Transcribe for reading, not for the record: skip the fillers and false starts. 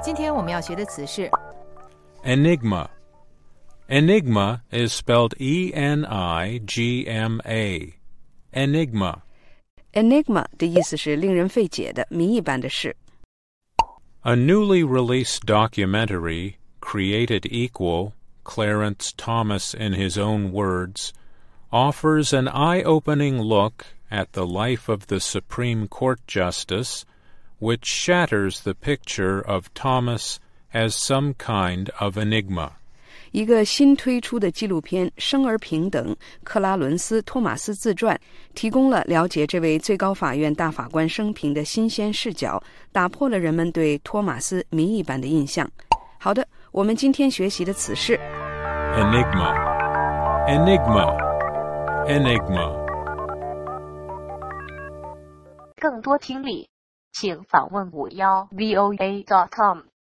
今天我们要学的词是 Enigma. Enigma is spelled E-N-I-G-M-A. Enigma. Enigma 的意思是令人费解的、谜一般的事。 A newly released documentary, Created Equal, Clarence Thomas in his own words, offers an eye-opening look at the life of the Supreme Court Justice, which shatters the picture of Thomas as some kind of enigma. 一个新推出的纪录片《生而平等：克拉伦斯·托马斯自传》提供了了解这位最高法院大法官生平的新鲜视角，打破了人们对托马斯谜一般的印象。好的，我们今天学习的词是 Enigma. Enigma. Enigma. 更多听力，请访问51voa.com。